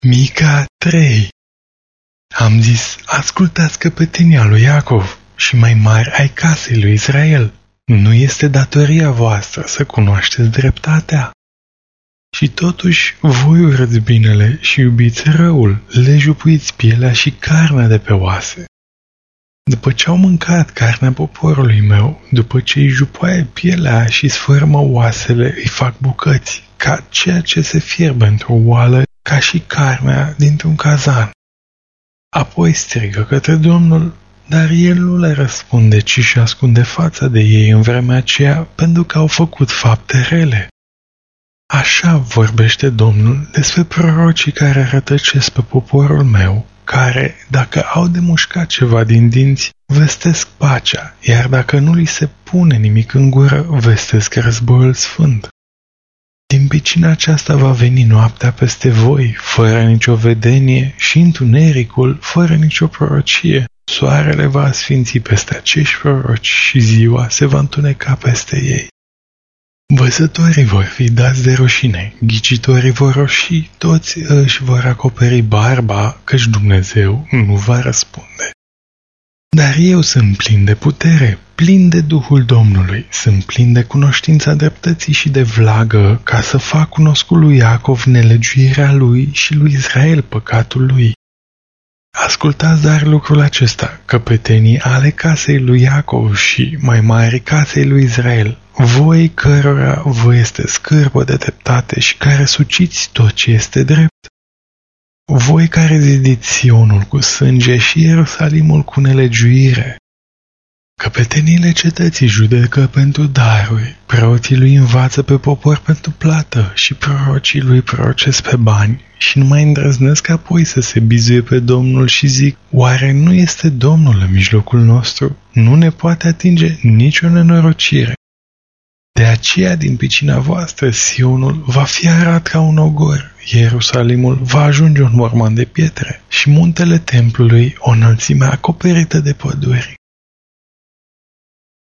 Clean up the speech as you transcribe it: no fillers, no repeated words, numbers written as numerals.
Mica 3. Am zis, ascultați căpetenia lui Iacov și mai mari ai casei lui Israel. Nu este datoria voastră să cunoașteți dreptatea? Și totuși voi urâți binele și iubiți răul, le jupuiți pielea și carnea de pe oase. După ce au mâncat carnea poporului meu, după ce îi jupoaie pielea și sfârmă oasele, îi fac bucăți, ca ceea ce se fierbe într-o oală, ca și carnea dintr-un cazan. Apoi strigă către Domnul, dar el nu le răspunde, ci își ascunde fața de ei în vremea aceea, pentru că au făcut fapte rele. Așa vorbește Domnul despre prorocii care rătăcesc pe poporul meu, care, dacă au de mușcat ceva din dinți, vestesc pacea, iar dacă nu li se pune nimic în gură, vestesc războiul sfânt. Din pricina aceasta va veni noaptea peste voi, fără nicio vedenie, și întunericul, fără nicio prorocie. Soarele va asfinți peste acești proroci și ziua se va întuneca peste ei. Văzătorii vor fi dați de rușine, ghicitorii vor roșii, toți își vor acoperi barba, căci Dumnezeu nu va răspunde. Dar eu sunt plin de putere, plin de Duhul Domnului, sunt plin de cunoștința dreptății și de vlagă, ca să fac cunoscut lui Iacov nelegiuirea lui și lui Israel păcatul lui. Ascultați dar lucrul acesta, căpetenii ale casei lui Iacov și mai mari casei lui Israel, voi cărora vă este scârbă de dreptate și care suciți tot ce este drept. Voi care zidiți Sionul cu sânge și Ierusalimul cu nelegiuire. Căpeteniile cetății judecă pentru daruri, preoții lui învață pe popor pentru plată și prorocii lui prorocesc pe bani și nu mai îndrăznesc apoi să se bizuie pe Domnul și zic, oare nu este Domnul în mijlocul nostru? Nu ne poate atinge nicio nenorocire. De aceea, din pricina voastră, Sionul va fi arat ca un ogor, Ierusalimul va ajunge un morman de pietre și muntele templului o înălțime acoperită de păduri.